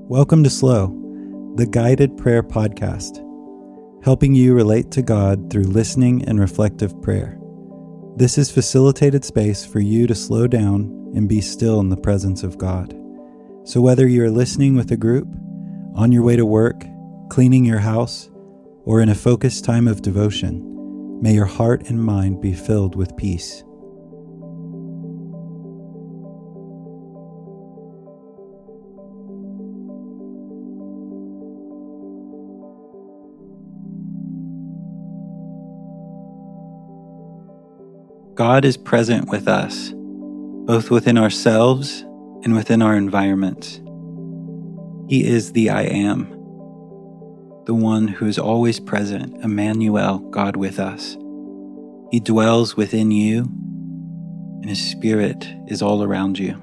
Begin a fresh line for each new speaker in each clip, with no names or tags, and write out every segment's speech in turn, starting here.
Welcome to Slow, the guided prayer podcast, helping you relate to God through listening and reflective prayer. This is facilitated space for you to slow down and be still in the presence of God. So whether you're listening with a group, on your way to work, cleaning your house, or in a focused time of devotion, may your heart and mind be filled with peace. God is present with us, both within ourselves and within our environments. He is the I Am, the one who is always present, Emmanuel, God with us. He dwells within you, and His Spirit is all around you.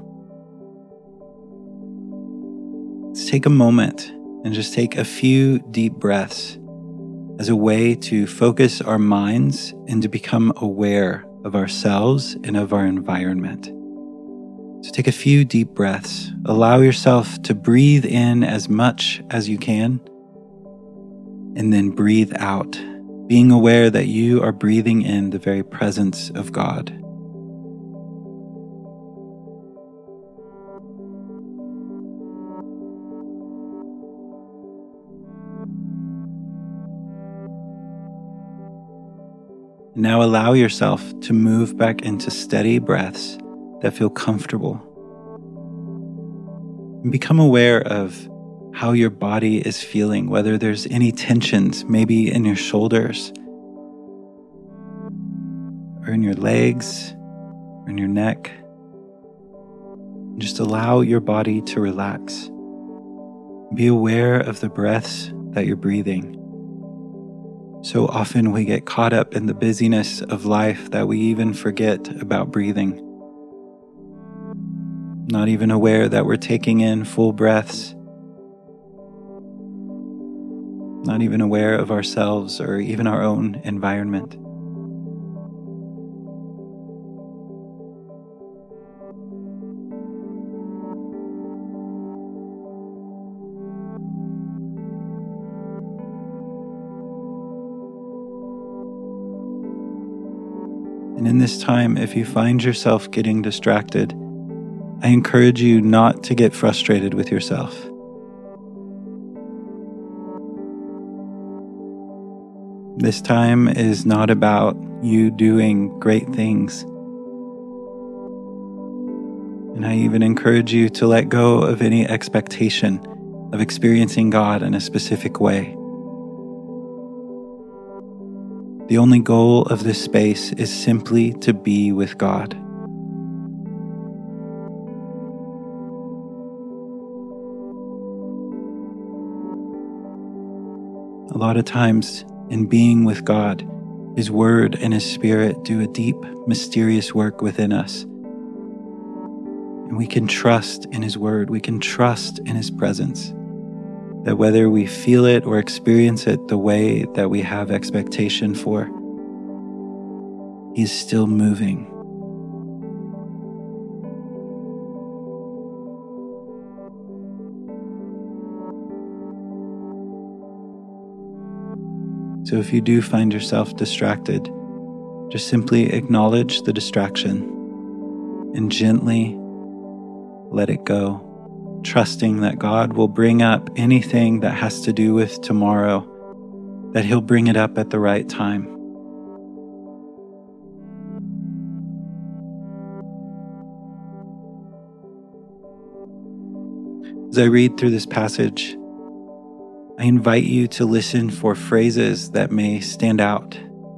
Let's take a moment and just take a few deep breaths as a way to focus our minds and to become aware of ourselves and of our environment. So take a few deep breaths. Allow yourself to breathe in as much as you can, and then breathe out, being aware that you are breathing in the very presence of God. Now allow yourself to move back into steady breaths that feel comfortable. And become aware of how your body is feeling, whether there's any tensions, maybe in your shoulders, or in your legs, or in your neck. Just allow your body to relax. Be aware of the breaths that you're breathing. So often we get caught up in the busyness of life that we even forget about breathing. Not even aware that we're taking in full breaths. Not even aware of ourselves or even our own environment. And in this time, if you find yourself getting distracted, I encourage you not to get frustrated with yourself. This time is not about you doing great things. And I even encourage you to let go of any expectation of experiencing God in a specific way. The only goal of this space is simply to be with God. A lot of times, in being with God, His Word and His Spirit do a deep, mysterious work within us. And we can trust in His Word, we can trust in His presence. That whether we feel it or experience it the way that we have expectation for, He's still moving. So if you do find yourself distracted, just simply acknowledge the distraction and gently let it go. Trusting that God will bring up anything that has to do with tomorrow, that He'll bring it up at the right time. As I read through this passage, I invite you to listen for phrases that may stand out.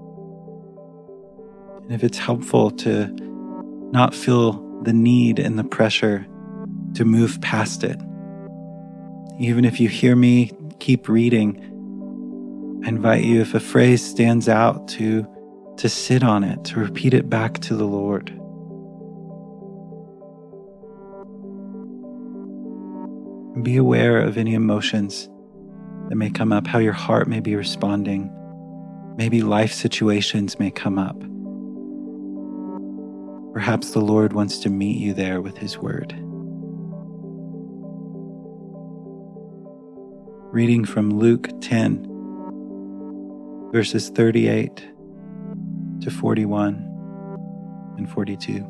And if it's helpful to not feel the need and the pressure to move past it. Even if you hear me keep reading, I invite you, if a phrase stands out, to sit on it, to repeat it back to the Lord. And be aware of any emotions that may come up, how your heart may be responding. Maybe life situations may come up. Perhaps the Lord wants to meet you there with His Word. reading from Luke 10, verses 38 to 41 and 42.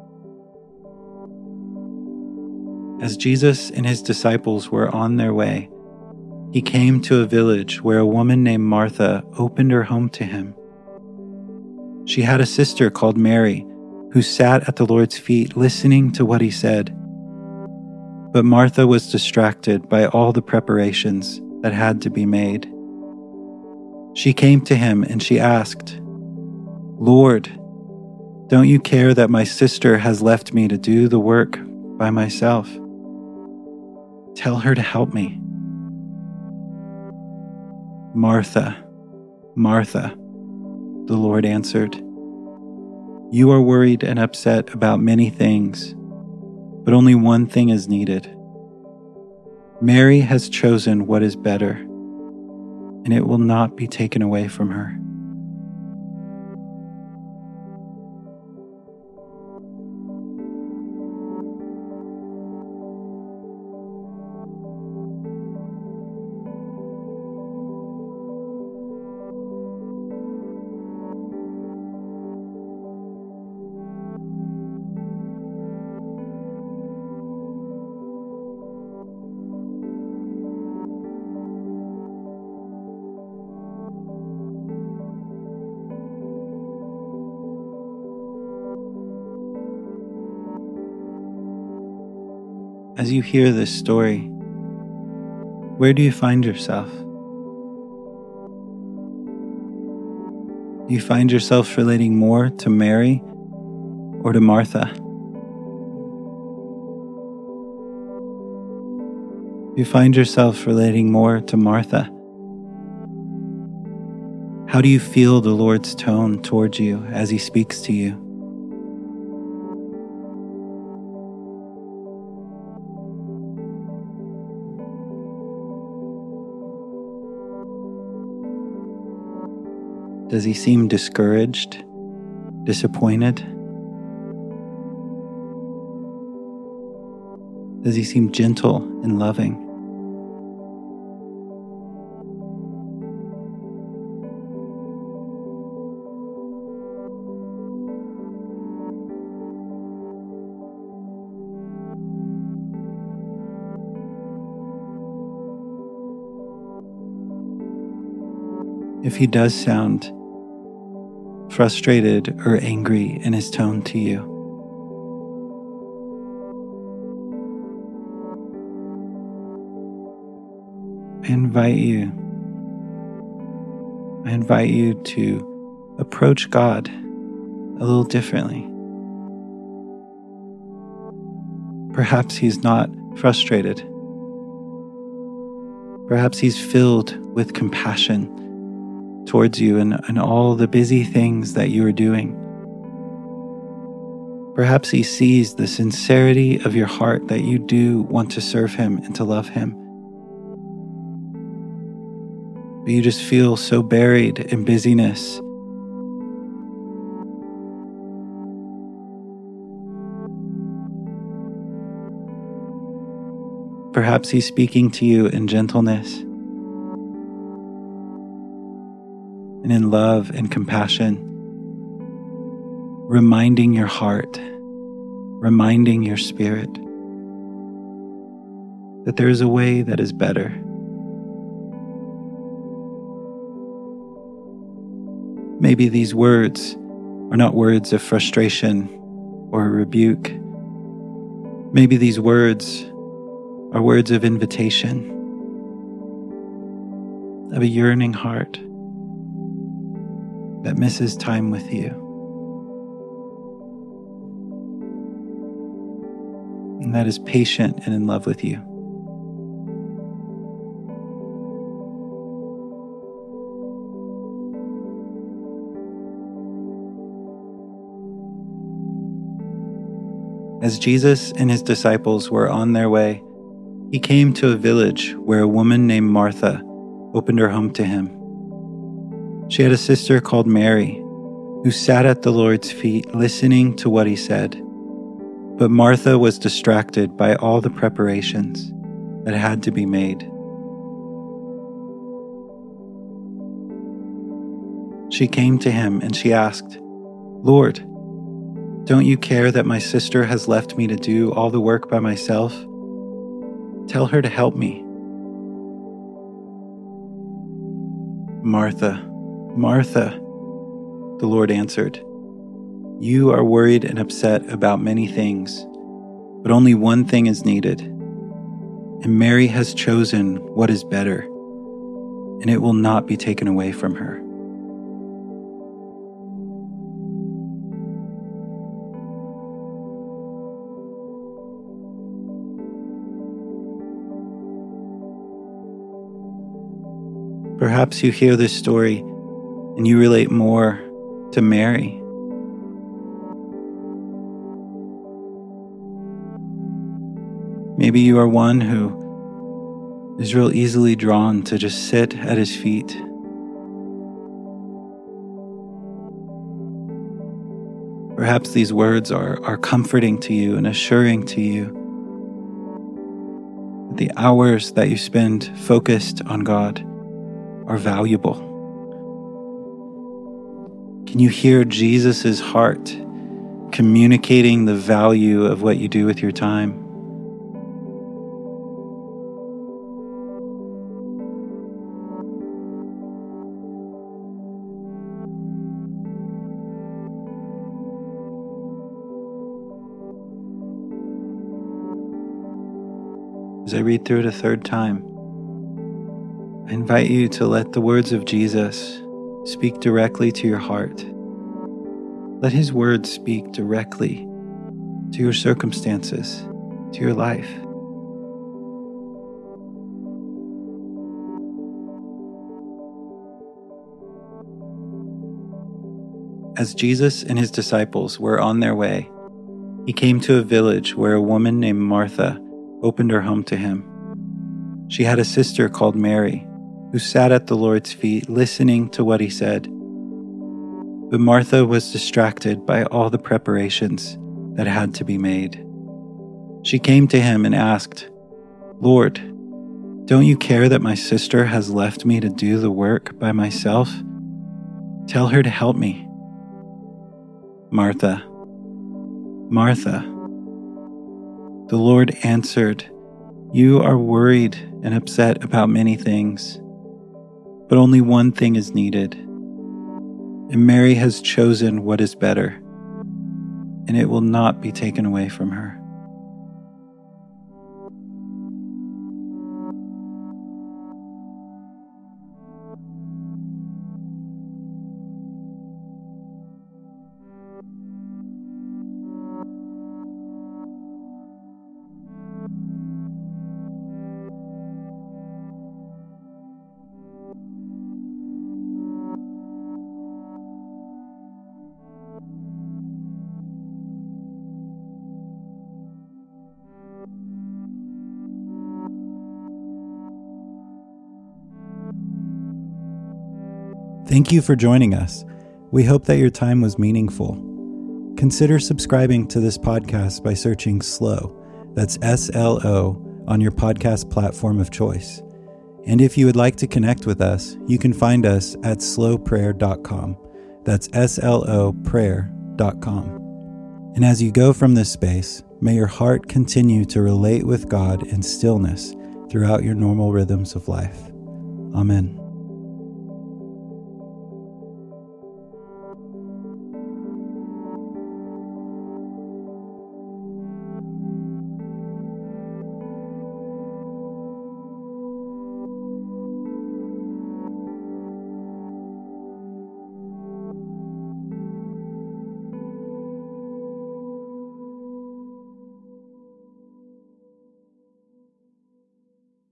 As Jesus and his disciples were on their way, he came to a village where a woman named Martha opened her home to him. She had a sister called Mary, who sat at the Lord's feet listening to what he said. But Martha was distracted by all the preparations that had to be made. She came to him and she asked, "Lord, don't you care that my sister has left me to do the work by myself? Tell her to help me." "Martha, Martha," the Lord answered, "you are worried and upset about many things, but only one thing is needed. Mary has chosen what is better, and it will not be taken away from her." As you hear this story, where do you find yourself? Do you find yourself relating more to Mary or to Martha? Do you find yourself relating more to Martha? How do you feel the Lord's tone towards you as he speaks to you? Does he seem discouraged, disappointed? Does he seem gentle and loving? If he does sound frustrated or angry in his tone to you, I invite you to approach God a little differently. Perhaps he's not frustrated. Perhaps he's filled with compassion towards you and all the busy things that you are doing. Perhaps he sees the sincerity of your heart that you do want to serve him and to love him. But you just feel so buried in busyness. Perhaps he's speaking to you in gentleness and in love and compassion, reminding your heart, reminding your spirit that there is a way that is better. Maybe these words are not words of frustration or rebuke. Maybe these words are words of invitation, of a yearning heart that misses time with you, and that is patient and in love with you. As Jesus and his disciples were on their way, he came to a village where a woman named Martha opened her home to him. She had a sister called Mary, who sat at the Lord's feet listening to what he said. But Martha was distracted by all the preparations that had to be made. She came to him and she asked, "Lord, don't you care that my sister has left me to do all the work by myself? Tell her to help me." "Martha, Martha," the Lord answered, "you are worried and upset about many things, but only one thing is needed. And Mary has chosen what is better, and it will not be taken away from her." Perhaps you hear this story and you relate more to Mary. Maybe you are one who is real easily drawn to just sit at his feet. Perhaps these words are comforting to you and assuring to you that the hours that you spend focused on God are valuable. Can you hear Jesus' heart communicating the value of what you do with your time? As I read through it a third time, I invite you to let the words of Jesus speak directly to your heart. Let his words speak directly to your circumstances, to your life. As Jesus and his disciples were on their way, he came to a village where a woman named Martha opened her home to him. She had a sister called Mary, who sat at the Lord's feet listening to what he said. But Martha was distracted by all the preparations that had to be made. She came to him and asked, "Lord, don't you care that my sister has left me to do the work by myself? Tell her to help me." "Martha, Martha," the Lord answered, "you are worried and upset about many things, but only one thing is needed. And Mary has chosen what is better, and it will not be taken away from her." Thank you for joining us. We hope that your time was meaningful. Consider subscribing to this podcast by searching SLO, that's SLO, on your podcast platform of choice. And if you would like to connect with us, you can find us at sloprayer.com. That's SLOprayer.com. And as you go from this space, may your heart continue to relate with God in stillness throughout your normal rhythms of life. Amen.